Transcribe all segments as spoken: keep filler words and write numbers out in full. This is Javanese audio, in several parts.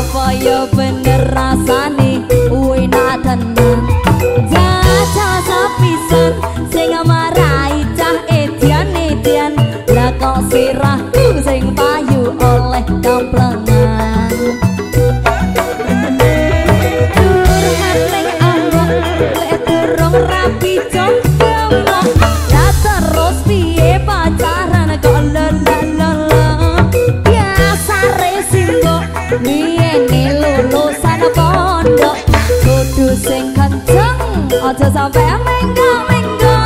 apa ya bener rasane enak tenan jajal sepisan sing marai cah edian-edian lah kok sirahku sing payu oleh kamplengan durhan ning ambak lek durung rapi jomblo lah terus piye pacaran kok lelelele biasa resiko biyen lulusan pondok kudu sing kenceng aja sampe menggok-menggok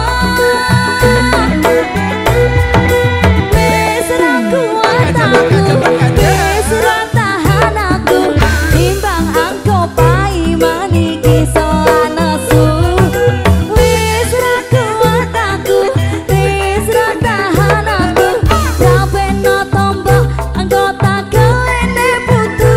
wis ra kuat aku wis ra tahan aku timbang angko pai maniki soal nesu wis ra kuat aku wis ra tahan aku sampe no tombok anggota kelene putu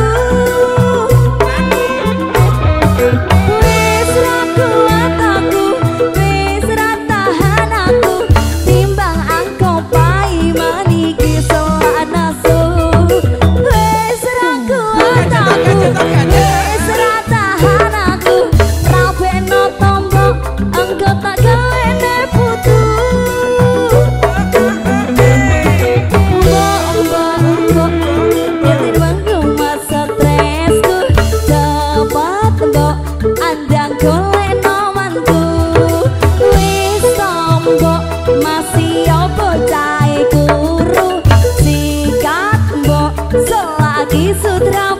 wis ra kuat aku wis ra tahan aku timbang angko pai maniki soal nesu wis ra kuat aku wis ra tahan aku sampe no tombok anggota kelene putu masih opo cai kuru sikat mbok selagi sutra